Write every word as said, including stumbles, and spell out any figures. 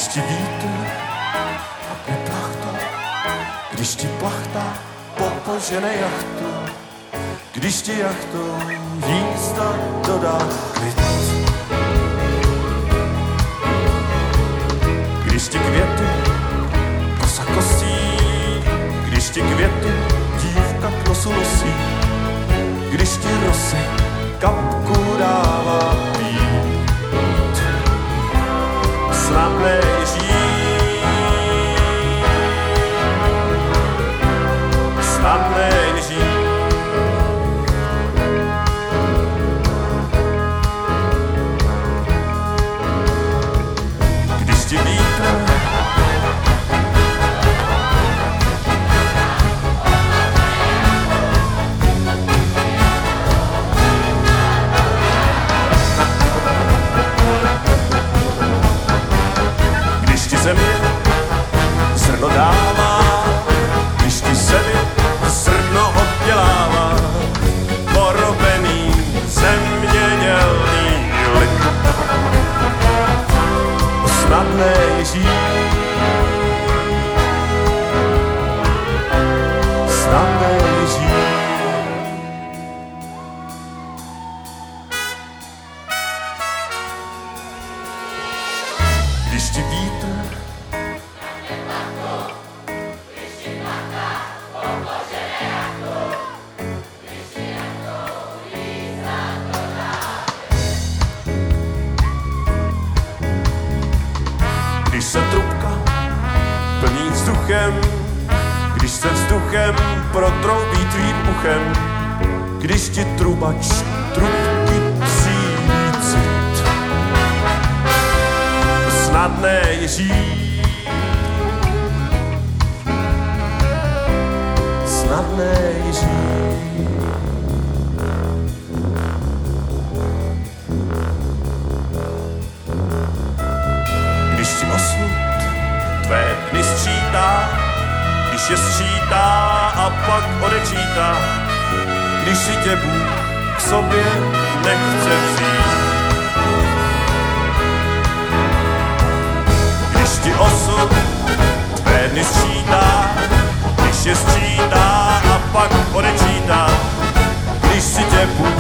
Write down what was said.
ti vítr papne plachta, když ti plachta popožene jachtu, když ti jachtu jízda dodá klid. Když ti květu kosa kostí, když ti květu dívka k nosu nosí, když ti rosy kapku dává pít, snadné žít, snadné žít. Když ti vítr země zrno dává, když ti zemi zrno oddělává, porobený zemědělný lid. Snadné je žít, snadné je žít. Když ti vítr když se trubka plní vzduchem, když se vzduchem protroubí tvým uchem, když ti trubač trubky psí cit, snadné je žít, snadné je žít. Když ti osud tvé dny sčítá, když je sčítá a pak odečítá, když si tě Bůh k sobě nechce vzít. Když ti osud tvé dny sčítá, když je sčítá a pak odečítá, když si tě Bůh